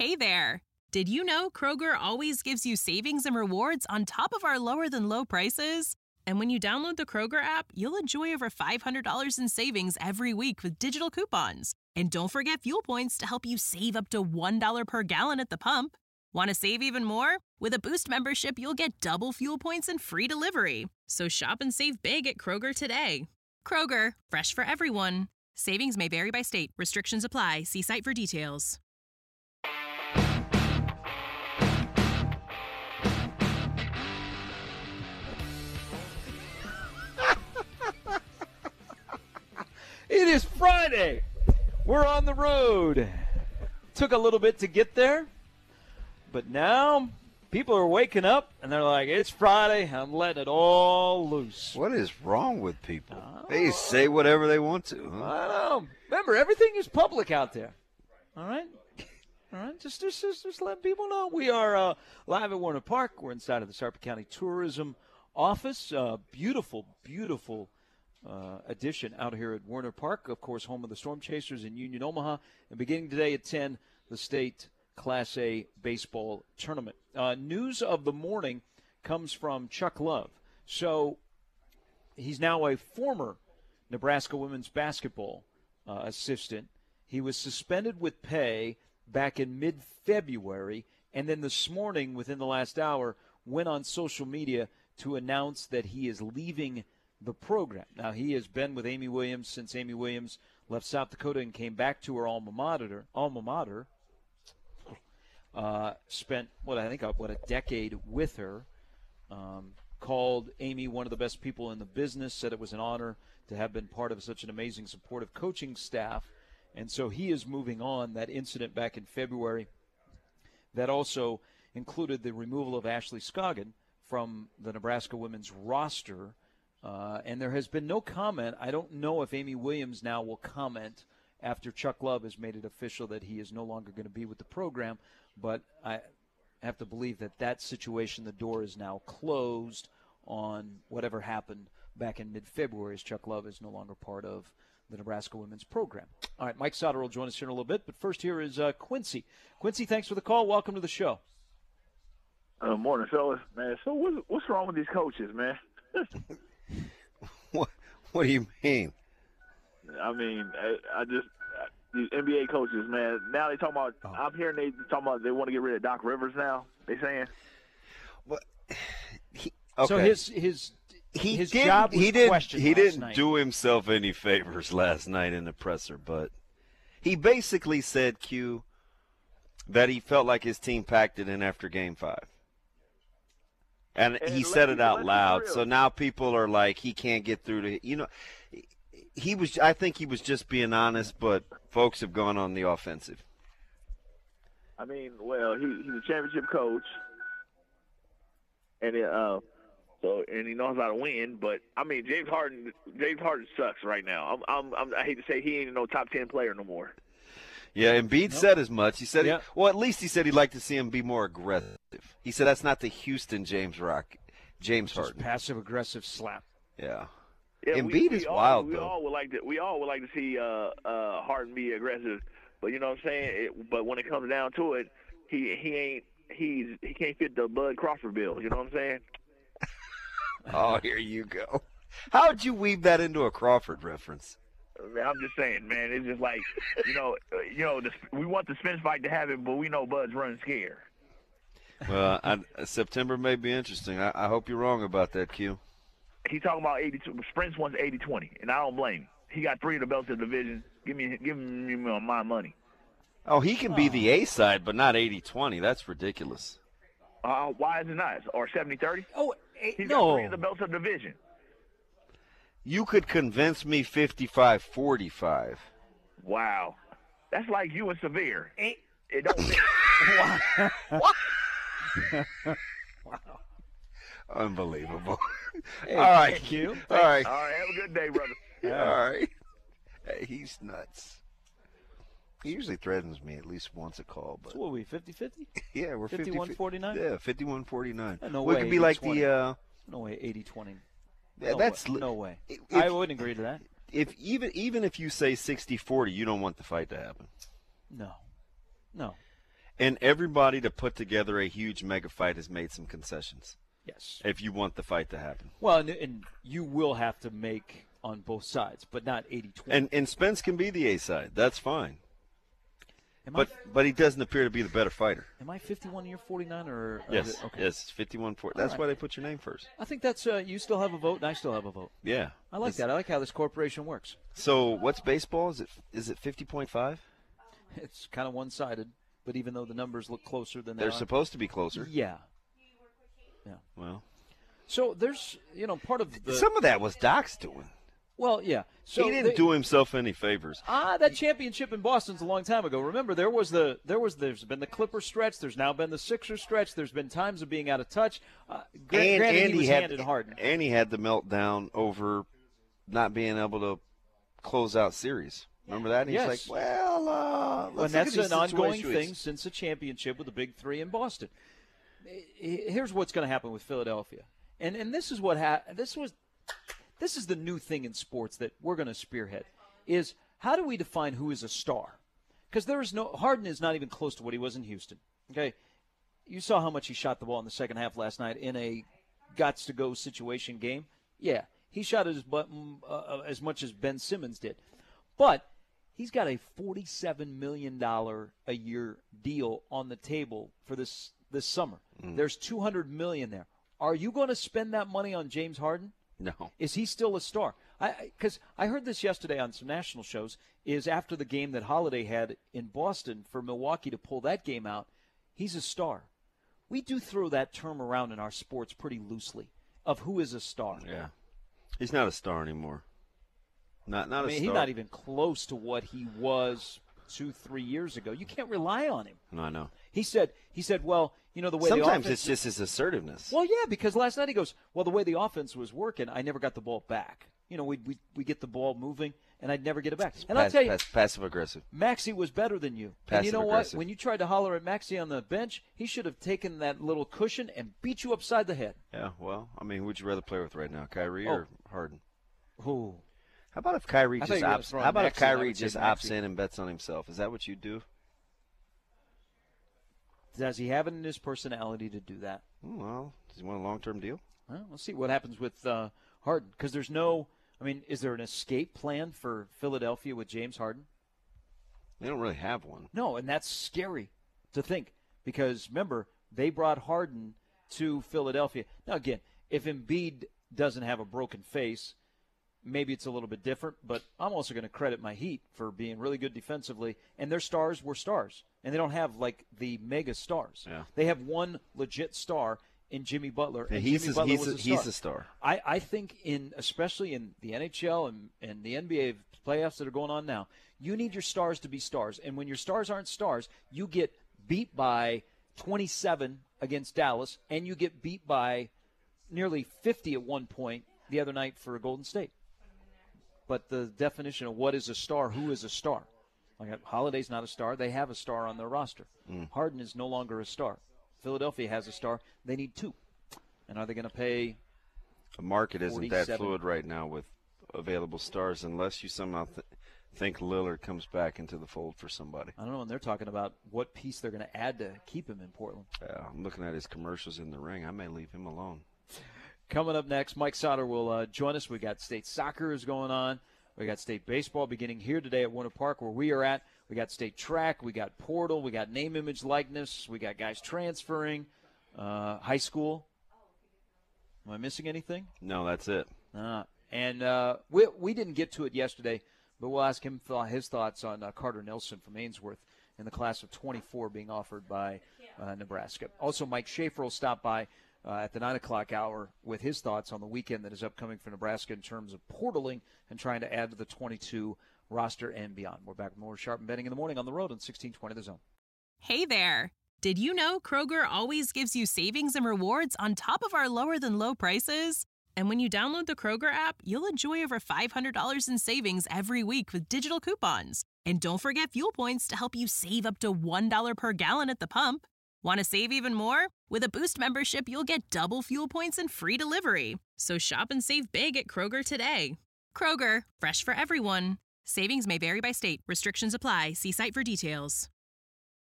Hey there! Did you know Kroger always gives you savings and rewards on top of our lower-than-low prices? And when you download the Kroger app, you'll enjoy over $500 in savings every week with digital coupons. And don't forget fuel points to help you save up to $1 per gallon at the pump. Want to save even more? With a Boost membership, you'll get double fuel points and free delivery. So shop and save big at Kroger today. Kroger, fresh for everyone. Savings may vary by state. Restrictions apply. See site for details. It is Friday. We're on the road. Took a little bit to get there, but now people are waking up and they're like, it's Friday. I'm letting it all loose. What is wrong with people? They say whatever they want to. Huh? I know. Remember, everything is public out there. All right? All right? Just let people know. We are live at Warner Park. We're inside of the Sarpy County Tourism Office. Beautiful, beautiful addition out here at Warner Park, of course, home of the Storm Chasers in Union, Omaha. And beginning today at 10, the state Class A baseball tournament. News of the morning comes from Chuck Love. So he's now a former Nebraska women's basketball assistant. He was suspended with pay back in mid-February, and then this morning, within the last hour, went on social media to announce that he is leaving the program. Now, he has been with Amy Williams since Amy Williams left South Dakota and came back to her alma mater. Spent, a decade with her. Called Amy one of the best people in the business, said it was an honor to have been part of such an amazing, supportive coaching staff. And so he is moving on. That incident back in February, that also included the removal of Ashley Scoggin from the Nebraska women's roster. And there has been no comment. I don't know if Amy Williams now will comment after Chuck Love has made it official that he is no longer going to be with the program. But I have to believe that situation, the door is now closed on whatever happened back in mid-February, as Chuck Love is no longer part of the Nebraska women's program. All right, Mike Sauter will join us here in a little bit. But first here is Quincy. Quincy, thanks for the call. Welcome to the show. Morning, fellas. Man, so what's wrong with these coaches, man? What do you mean? I mean, these NBA coaches, man. Now they talking about. I'm hearing they talking about they want to get rid of Doc Rivers. Now they saying. What? Okay. So his job was questioned. He didn't night. do himself any favors last night in the presser, but he basically said, Q, that he felt like his team packed it in after Game 5. And he said it out loud, so now people are like, he can't get through to I think he was just being honest, but folks have gone on the offensive. I mean, well, he's a championship coach, and and he knows how to win. But I mean, James Harden sucks right now. I hate to say he ain't no top 10 player no more. Yeah, Embiid said as much. He said, at least he said he'd like to see him be more aggressive. He said that's not the Harden. Just passive-aggressive slap. Yeah. Embiid is wild, we all would like to see Harden be aggressive, but you know what I'm saying. But when it comes down to it, he can't fit the Bud Crawford bill. You know what I'm saying? Oh, here you go. How'd you weave that into a Crawford reference? I'm just saying, man. It's just like, we want the Spence fight to happen, but we know Bud's running scared. Well, September may be interesting. I hope you're wrong about that, Q. He's talking about 82. Spence wants 80-20, and I don't blame him. He got 3 of the belts in the division. Give me my money. Oh, he can be the A side, but not 80-20. That's ridiculous. Why is it not? Or 70-30? Oh, he's got 3 of the belts in the division. You could convince me 55-45. Wow. That's like you and Severe. It don't fit. What? Wow. Unbelievable. Hey, all right, Q. All right. All right. Have a good day, brother. Yeah. All right. Hey, he's nuts. He usually threatens me at least once a call. But so what are we, 50-50? Yeah, we're 51-49? Yeah, 51-49. No way. We could be like the no way 80-20. Yeah, no way. I wouldn't agree to that. If even if you say 60-40, you don't want the fight to happen. No. And everybody to put together a huge mega fight has made some concessions. Yes. If you want the fight to happen. Well, and you will have to make on both sides, but not 80-20. And Spence can be the A side. That's fine. But he doesn't appear to be the better fighter. Am I 51 and you're 49 or Yes. Okay. Yes, 51-40. That's right. why they put your name first. I think that's you still have a vote and I still have a vote. Yeah. I like that. I like how this corporation works. So what's baseball? Is it 50.5? It's kind of one-sided, but even though the numbers look closer than They're are, supposed to be closer. Yeah. Well, So there's, part of the some of that was Doc's doing. Well, yeah. So he didn't do himself any favors. That championship in Boston's a long time ago. Remember, there's been the Clipper stretch. There's now been the Sixer stretch. There's been times of being out of touch. Granted, he was handed Harden. And he had the meltdown over not being able to close out series. Remember that? And Yes. He's like, well, let's And that's look at an these ongoing situations. thing since the championship with the Big Three in Boston. Here's what's going to happen with Philadelphia, and this is what this is the new thing in sports that we're going to spearhead, is how do we define who is a star? Because Harden is not even close to what he was in Houston. Okay, you saw how much he shot the ball in the second half last night in a gots-to-go situation game. Yeah, he shot it as much as Ben Simmons did, but he's got a $47 million a year deal on the table for this summer. There's $200 million there. Are you going to spend that money on James Harden? No. Is he still a star? Because I heard this yesterday on some national shows, is after the game that Holiday had in Boston for Milwaukee to pull that game out, he's a star. We do throw that term around in our sports pretty loosely of who is a star. Yeah. He's not a star anymore. Not a star. He's not even close to what he was 2-3 years ago. You can't rely on him. No, I know. He said, well, the way Sometimes the offense, it's just his assertiveness. Well, yeah, because last night he goes, well, the way the offense was working, I never got the ball back. We get the ball moving, and I'd never get it back. And I'll tell you, passive-aggressive. Maxey was better than you. And you know what? Passive-aggressive. When you tried to holler at Maxey on the bench, he should have taken that little cushion and beat you upside the head. Yeah, well, who'd you rather play with right now, Kyrie or Harden? Who? How about if Kyrie I just thought you were opts? throwing How about if Maxey, and I Kyrie would say just Maxey. opts in and bets on himself? Is that what you do? Does he have it in his personality to do that? Well, does he want a long-term deal? Well, we'll see what happens with Harden. Because there's is there an escape plan for Philadelphia with James Harden? They don't really have one. No, and that's scary to think. Because, remember, they brought Harden to Philadelphia. Now, again, if Embiid doesn't have a broken face, maybe it's a little bit different. But I'm also going to credit my Heat for being really good defensively. And their stars were stars. And they don't have, the mega stars. Yeah. They have one legit star in Jimmy Butler. And he's Jimmy Butler was a star. He's a star. I think especially in the NHL and the NBA playoffs that are going on now, you need your stars to be stars. And when your stars aren't stars, you get beat by 27 against Dallas, and you get beat by nearly 50 at one point the other night for Golden State. But the definition of what is a star, who is a star? Holiday's not a star. They have a star on their roster. Harden is no longer a star. Philadelphia has a star. They need two. And are they going to pay? The market isn't that 47. fluid right now with available stars unless you somehow think Lillard comes back into the fold for somebody. I don't know, and they're talking about what piece they're going to add to keep him in Portland. Yeah, I'm looking at his commercials in the ring. I may leave him alone. Coming up next, Mike Sauter will join us. We got state soccer is going on. We got state baseball beginning here today at Winter Park where we are at. We got state track. We got portal. We got name, image, likeness. We got guys transferring. High school. Am I missing anything? No, that's it. And we didn't get to it yesterday, but we'll ask him his thoughts on Carter Nelson from Ainsworth in the class of 24 being offered by Nebraska. Also, Mike Schaefer will stop by at the 9 o'clock hour with his thoughts on the weekend that is upcoming for Nebraska in terms of portaling and trying to add to the 22 roster and beyond. We're back with more Sharp and Betting in the morning on the road on 1620 The Zone. Hey there. Did you know Kroger always gives you savings and rewards on top of our lower-than-low prices? And when you download the Kroger app, you'll enjoy over $500 in savings every week with digital coupons. And don't forget fuel points to help you save up to $1 per gallon at the pump. Want to save even more? With a Boost membership, you'll get double fuel points and free delivery. So shop and save big at Kroger today. Kroger, fresh for everyone. Savings may vary by state. Restrictions apply. See site for details.